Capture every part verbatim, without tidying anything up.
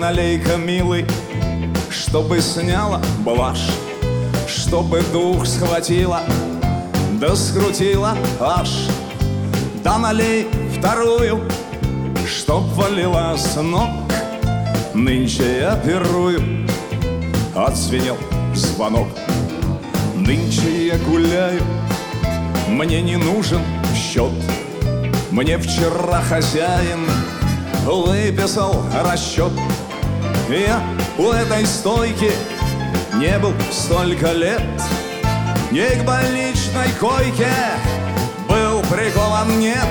налей-ка, милый, чтобы сняла блажь, чтобы дух схватила, да скрутила аж. Да налей вторую, чтоб валила с ног. Нынче я пирую, отзвенел звонок. Нынче я гуляю, мне не нужен счет. Мне вчера хозяин выписал расчет. Я у этой стойки не был столько лет. Не к больничной койке был прикован, нет.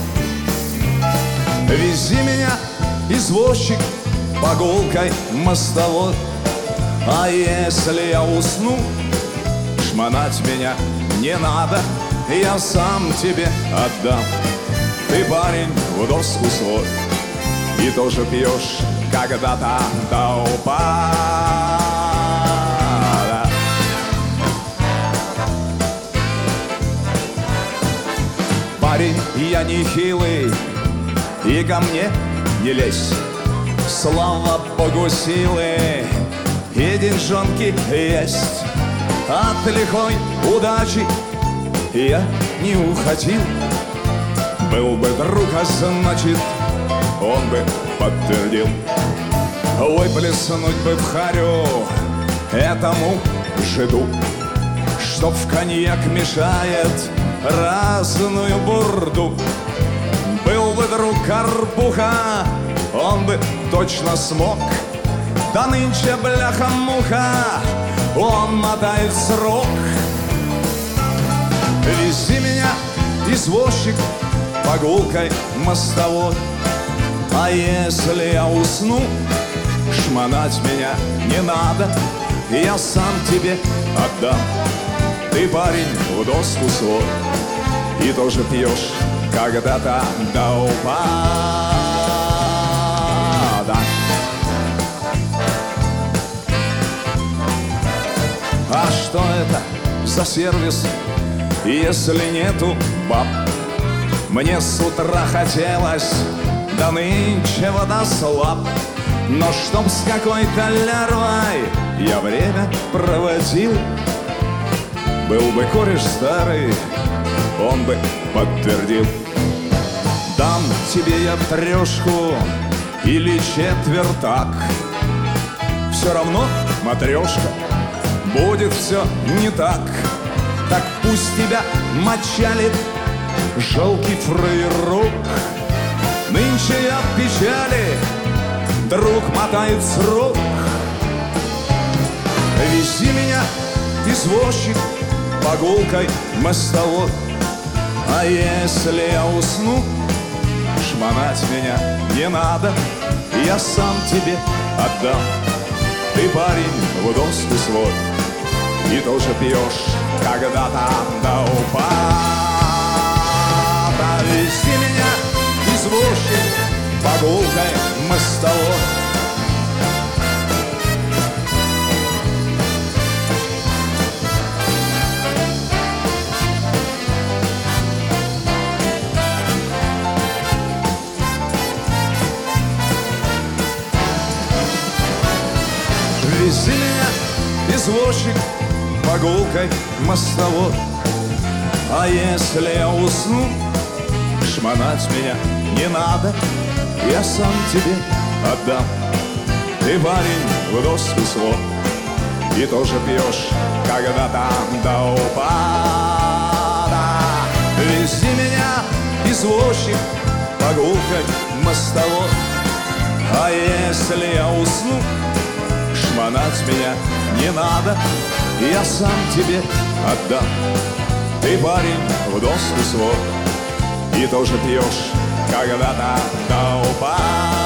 Вези меня, извозчик, по гулкой мостовой. А если я усну, шмонать меня не надо, я сам тебе отдам. Ты, парень, в доску свой и тоже пьешь когда-то до упада. Парень, я не хилый, и ко мне не лезь. Слава Богу, силы и деньжонки есть. От лихой удачи я не уходил. Был бы друг, а значит, он бы подтвердил. Выплеснуть бы в харю этому жиду, что в коньяк мешает разную бурду. Был бы друг Карпуха, он бы точно смог. Да нынче бляха-муха, он мотает срок. Вези меня, извозчик, по гулкой мостовой. А если я усну, шмонать меня не надо, я сам тебе отдам. Ты, парень, в доску свой и тоже пьешь когда-то до упада. А что это за сервис, если нету баб? Мне с утра хотелось, да нынче вода слаб. Но чтоб с какой-то лярвой я время проводил, был бы кореш старый, он бы подтвердил. Дам тебе я трешку или четвертак, все равно, матрешка, будет все не так. Так пусть тебя мочалит жалкий фраерок. Нынче я в печали, друг мотает срок. Вези меня, извозчик, по гулкой мостовой. А если я усну, шмонать меня не надо, я сам тебе отдам. Ты, парень, в доску свой и тоже пьешь когда-то до упада. Вези меня, извозчик, по гулкой мостовой. Вези меня, извозчик, по гулкой мостовой. А если я усну, шмонать меня не надо, я сам тебе отдам. Ты, парень, в доску свой и тоже пьешь когда-то до упада. Вези меня, извозчик, по гулкой мостовой. А если я усну, шмонать меня не надо, я сам тебе отдам. Ты, парень, в доску свой и тоже пьешь когда-то до упада.